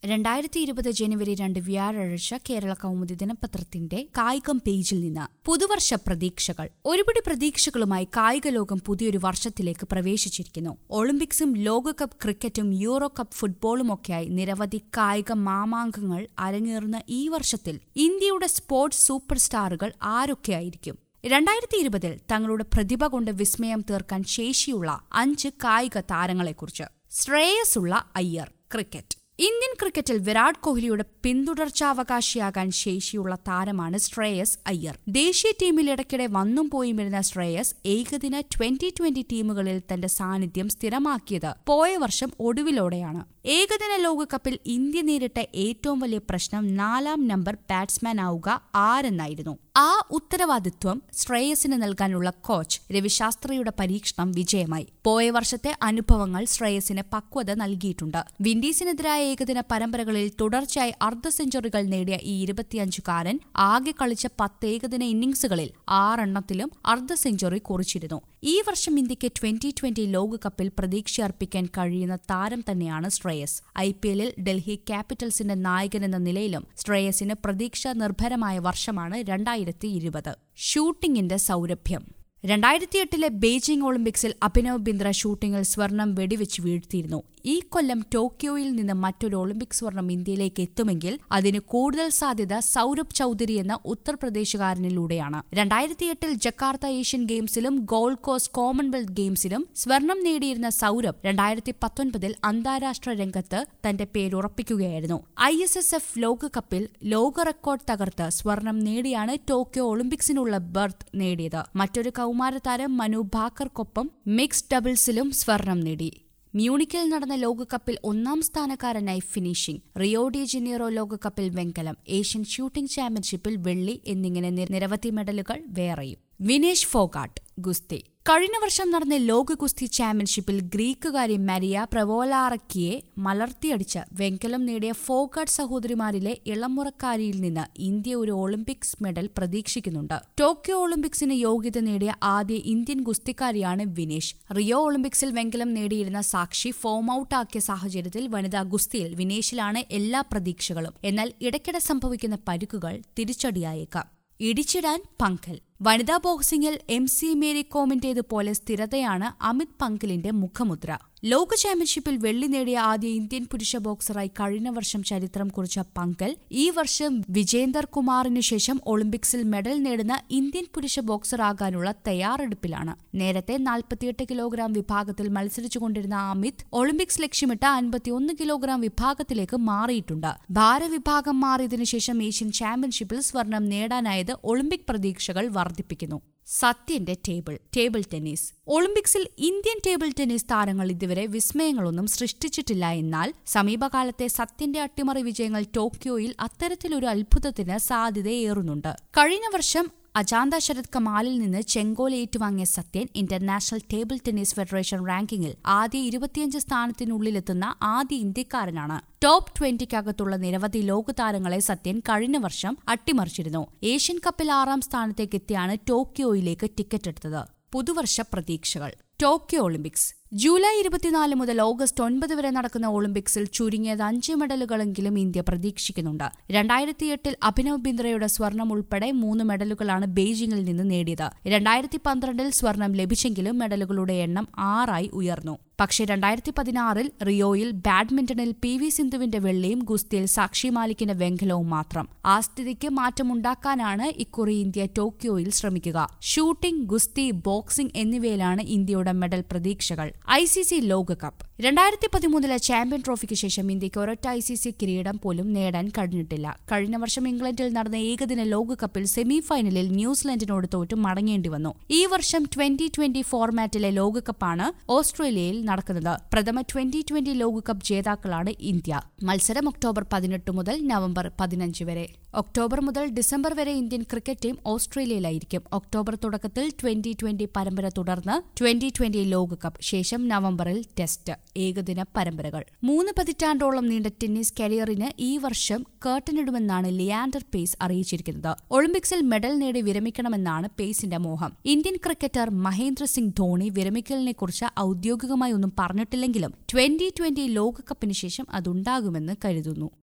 2020 ജനുവരി 2 വ്യാഴാഴ്ച കേരള കൗമുദി ദിനപത്രത്തിന്റെ കായികം പേജിൽ നിന്ന് പുതുവർഷ പ്രതീക്ഷകൾ. ഒരുപിടി പ്രതീക്ഷകളുമായി കായിക ലോകം പുതിയൊരു വർഷത്തിലേക്ക് പ്രവേശിച്ചിരിക്കുന്നു. ഒളിമ്പിക്സും ലോകകപ്പ് ക്രിക്കറ്റും യൂറോ കപ്പ് ഫുട്ബോളുമൊക്കെയായി നിരവധി കായിക മാമാങ്കങ്ങൾ അരങ്ങേറുന്ന ഈ വർഷത്തിൽ ഇന്ത്യയുടെ സ്പോർട്സ് സൂപ്പർ സ്റ്റാറുകൾ ആരൊക്കെയായിരിക്കും? 2020 തങ്ങളുടെ പ്രതിഭ കൊണ്ട് വിസ്മയം തീർക്കാൻ ശേഷിയുള്ള 5 കായിക താരങ്ങളെക്കുറിച്ച്. ശ്രേയസ്സുള്ള അയ്യർ. ക്രിക്കറ്റ്. ഇന്ത്യൻ ക്രിക്കറ്റിൽ വിരാട് കോഹ്ലിയുടെ പിന്തുടർച്ചാവകാശിയാകാൻ ശേഷിയുള്ള താരമാണ് ശ്രേയസ് അയ്യർ. ദേശീയ ടീമിൽ ഇടയ്ക്കിടെ വന്നും പോയും വരുന്ന ശ്രേയസ് ഏകദിന 2020 ടീമുകളിൽ തന്റെ സാന്നിധ്യം സ്ഥിരമാക്കിയത് പോയ വർഷം ഒടുവിലോടെയാണ്. ഏകദിന ലോകകപ്പിൽ ഇന്ത്യ നേരിട്ട ഏറ്റവും വലിയ പ്രശ്നം 4ാം നമ്പർ ബാറ്റ്സ്മാൻ ആവുക ആരെന്നായിരുന്നു. ആ ഉത്തരവാദിത്വം ശ്രേയസിന് നൽകാനുള്ള കോച്ച് രവിശാസ്ത്രിയുടെ പരീക്ഷണം വിജയമായി. പോയ വർഷത്തെ അനുഭവങ്ങൾ ശ്രേയസിന് പക്വത നൽകിയിട്ടുണ്ട്. വിൻഡീസിനെതിരായ ഏകദിന പരമ്പരകളിൽ തുടർച്ചയായി അർദ്ധ സെഞ്ചുറികൾ നേടിയ ഈ 25-കാരൻ ആകെ കളിച്ച 10 ഏകദിന ഇന്നിംഗ്സുകളിൽ 6 അർദ്ധ സെഞ്ചുറി കുറിച്ചിരുന്നു. ഈ വർഷം ഇന്ത്യക്ക് 2020 ലോകകപ്പിൽ പ്രതീക്ഷയർപ്പിക്കാൻ കഴിയുന്ന താരം തന്നെയാണ് ശ്രേയസ്. IPL-ൽ ഡൽഹി ക്യാപിറ്റൽസിന്റെ നായകനെന്ന നിലയിലും ശ്രേയസിന് പ്രതീക്ഷാ നിർഭരമായ വർഷമാണ് 2020. ഷൂട്ടിംഗിന്റെ സൗരഭ്യം. 2008 ബെയ്ജിംഗ് ഒളിമ്പിക്സിൽ അഭിനവ് ബിന്ദ്ര ഷൂട്ടിംഗിൽ സ്വർണം വെടിവെച്ച് വീഴ്ത്തിയിരുന്നു. ഈ കൊല്ലം ടോക്കിയോയിൽ നിന്ന് മറ്റൊരു ഒളിമ്പിക് സ്വർണം ഇന്ത്യയിലേക്ക് എത്തുമെങ്കിൽ അതിന് കൂടുതൽ സാധ്യത സൗരഭ് ചൌധരി എന്ന ഉത്തർപ്രദേശുകാരനിലൂടെയാണ്. 2008 ജക്കാർത്ത ഏഷ്യൻ ഗെയിംസിലും ഗോൾഡ് കോസ്റ്റ് കോമൺവെൽത്ത് ഗെയിംസിലും സ്വർണം നേടിയിരുന്ന സൗരഭ് 2019 അന്താരാഷ്ട്ര രംഗത്ത് തന്റെ പേരുറപ്പിക്കുകയായിരുന്നു. ISSF ലോകകപ്പിൽ ലോക റെക്കോർഡ് തകർത്ത് സ്വർണം നേടിയാണ് ടോക്കിയോ ഒളിമ്പിക്സിനുള്ള ബർത്ത് നേടിയത്. മറ്റൊരു കൗമാരതാരം മനു ഭാക്കർക്കൊപ്പം മിക്സ്ഡ് ഡബിൾസിലും സ്വർണം നേടി. മ്യൂണിക്കിൽ നടന്ന ലോകകപ്പിൽ 1ാം സ്ഥാനക്കാരനായി ഫിനിഷിംഗ്. റിയോ ഡി ജനീറോ ലോകകപ്പിൽ വെങ്കലം. ഏഷ്യൻ ഷൂട്ടിംഗ് ചാമ്പ്യൻഷിപ്പിൽ വെള്ളി എന്നിങ്ങനെ നിരവധി മെഡലുകൾ വേറെയും. വിനേഷ് ഫോഗാട്ട്. ഗുസ്തി. കഴിഞ്ഞ വർഷം നടന്ന ലോക ഗുസ്തി ചാമ്പ്യൻഷിപ്പിൽ ഗ്രീക്കുകാരി മരിയ പ്രവോലാറക്കിയെ മലർത്തിയടിച്ച് വെങ്കലം നേടിയ ഫോഗാട്ട് സഹോദരിമാരിലെ ഇളമുറക്കാരിയിൽ നിന്ന് ഇന്ത്യ ഒരു ഒളിമ്പിക്സ് മെഡൽ പ്രതീക്ഷിക്കുന്നുണ്ട്. ടോക്കിയോ ഒളിമ്പിക്സിന് യോഗ്യത നേടിയ ആദ്യ ഇന്ത്യൻ ഗുസ്തിക്കാരിയാണ് വിനേഷ്. റിയോ ഒളിമ്പിക്സിൽ വെങ്കലം നേടിയിരുന്ന സാക്ഷി ഫോം ഔട്ട് ആക്കിയ സാഹചര്യത്തിൽ വനിതാ ഗുസ്തിയിൽ വിനേഷിലാണ് എല്ലാ പ്രതീക്ഷകളും. എന്നാൽ ഇടയ്ക്കിടെ സംഭവിക്കുന്ന പരുക്കുകൾ തിരിച്ചടിയായേക്കാം. ഇടിച്ചിടാൻ പങ്കൽ. വനിതാ ബോക്സിംഗിൽ MC മേരി കോമിന്റേതുപോലെ സ്ഥിരതയാണ് അമിത് പങ്കലിന്റെ മുഖമുദ്ര. ലോക ചാമ്പ്യൻഷിപ്പിൽ വെള്ളി നേടിയ ആദ്യ ഇന്ത്യൻ പുരുഷ ബോക്സറായി കഴിഞ്ഞ വർഷം ചരിത്രം കുറിച്ച പങ്കൽ ഈ വർഷം വിജേന്ദർ കുമാറിനു ശേഷം ഒളിമ്പിക്സിൽ മെഡൽ നേടുന്ന ഇന്ത്യൻ പുരുഷ ബോക്സറാകാനുള്ള തയ്യാറെടുപ്പിലാണ്. നേരത്തെ 48 കിലോഗ്രാം വിഭാഗത്തിൽ മത്സരിച്ചുകൊണ്ടിരുന്ന അമിത് ഒളിമ്പിക്സ് ലക്ഷ്യമിട്ട് 51 കിലോഗ്രാം വിഭാഗത്തിലേക്ക് മാറിയിട്ടുണ്ട്. ഭാരവിഭാഗം മാറിയതിനു ശേഷം ഏഷ്യൻ ചാമ്പ്യൻഷിപ്പിൽ സ്വർണം നേടാനായത് ഒളിമ്പിക് പ്രതീക്ഷകൾ വർദ്ധിപ്പിക്കുന്നു. സത്യന്റെ ടേബിൾ ടെന്നീസ്. ഒളിമ്പിക്സിൽ ഇന്ത്യൻ ടേബിൾ ടെന്നീസ് താരങ്ങൾ ഇതുവരെ വിസ്മയങ്ങളൊന്നും സൃഷ്ടിച്ചിട്ടില്ല. എന്നാൽ സമീപകാലത്തെ സത്യന്റെ അട്ടിമറി വിജയങ്ങൾ ടോക്കിയോയിൽ അത്തരത്തിലൊരു അത്ഭുതത്തിന് സാധ്യതയേറുന്നുണ്ട്. കഴിഞ്ഞ വർഷം അജാന്ത ശരത് കമാലിൽ നിന്ന് ചെങ്കോൽ ഏറ്റുവാങ്ങിയ Sathiyan international table tennis federation റാങ്കിങ്ങിൽ ആദ്യ 25 സ്ഥാനത്തിനുള്ളിലെത്തുന്ന ആദ്യ ഇന്ത്യക്കാരനാണ്. ടോപ്പ് 20-ക്കകത്തുള്ള നിരവധി ലോകതാരങ്ങളെ സത്യൻ കഴിഞ്ഞ വർഷം അട്ടിമറിച്ചിരുന്നു. ഏഷ്യൻ കപ്പിൽ 6ാം സ്ഥാനത്തേക്കെത്തിയാണ് ടോക്കിയോയിലേക്ക് ടിക്കറ്റ് എടുത്തത്. പുതുവർഷ പ്രതീക്ഷകൾ. Tokyo Olympics. ജൂലൈ 24 മുതൽ ഓഗസ്റ്റ് 9 വരെ നടക്കുന്ന ഒളിമ്പിക്സിൽ ചുരുങ്ങിയത് 5 മെഡലുകളെങ്കിലും ഇന്ത്യ പ്രതീക്ഷിക്കുന്നുണ്ട്. 2008 അഭിനവ് ബിന്ദ്രയുടെ സ്വർണം ഉൾപ്പെടെ 3 മെഡലുകളാണ് ബെയ്ജിംഗിൽ നിന്ന് നേടിയത്. 2012 സ്വർണം ലഭിച്ചെങ്കിലും മെഡലുകളുടെ എണ്ണം 6 ഉയർന്നു. പക്ഷേ 2016 റിയോയിൽ ബാഡ്മിന്റണിൽ PV സിന്ധുവിന്റെ വെള്ളിയും ഗുസ്തിയിൽ സാക്ഷി മാലിക്കിന്റെ വെങ്കലവും മാത്രം. ആ സ്ഥിതിക്ക് മാറ്റമുണ്ടാക്കാനാണ് ഇക്കുറി ഇന്ത്യ ടോക്കിയോയിൽ ശ്രമിക്കുക. ഷൂട്ടിംഗ്, ഗുസ്തി, ബോക്സിംഗ് എന്നിവയിലാണ് ഇന്ത്യയുടെ മെഡൽ പ്രതീക്ഷകൾ. ICC ലോകകപ്പ്. 2013 ചാമ്പ്യൻ ട്രോഫിക്ക് ശേഷം ഇന്ത്യക്ക് ഒരൊറ്റ ICC കിരീടം പോലും നേടാൻ കഴിഞ്ഞിട്ടില്ല. കഴിഞ്ഞ വർഷം ഇംഗ്ലണ്ടിൽ നടന്ന ഏകദിന ലോകകപ്പിൽ സെമി ഫൈനലിൽ ന്യൂസിലൻഡിനോട് തോറ്റു മടങ്ങേണ്ടി വന്നു. ഈ വർഷം 2020 ഫോർമാറ്റിലെ ലോകകപ്പാണ് ഓസ്ട്രേലിയയിൽ നടക്കുന്നത്. പ്രഥമ 2020 ലോകകപ്പ് ജേതാക്കളാണ് ഇന്ത്യ. മത്സരം ഒക്ടോബർ 18 മുതൽ നവംബർ 15 വരെ. ഒക്ടോബർ മുതൽ ഡിസംബർ വരെ ഇന്ത്യൻ ക്രിക്കറ്റ് ടീം ഓസ്ട്രേലിയയിലായിരിക്കും. ഒക്ടോബർ തുടക്കത്തിൽ 2020 പരമ്പര തുടർന്ന് 2020 ലോകകപ്പ്, ശേഷം നവംബറിൽ ടെസ്റ്റ്, ഏകദിന പരമ്പരകൾ. 3 പതിറ്റാണ്ടോളം നീണ്ട ടെന്നീസ് കരിയറിന് ഈ വർഷം കർട്ടനിടുമെന്നാണ് ലിയാൻഡർ പേസ് അറിയിച്ചിരിക്കുന്നത്. ഒളിമ്പിക്സിൽ മെഡൽ നേടി വിരമിക്കണമെന്നാണ് പേസിന്റെ മോഹം. ഇന്ത്യൻ ക്രിക്കറ്റർ മഹേന്ദ്ര സിംഗ് ധോണി വിരമിക്കലിനെക്കുറിച്ച് ഔദ്യോഗികമായി ഒന്നും പറഞ്ഞിട്ടില്ലെങ്കിലും 2020 ലോകകപ്പിന് ശേഷം അതുണ്ടാകുമെന്ന് കരുതുന്നു.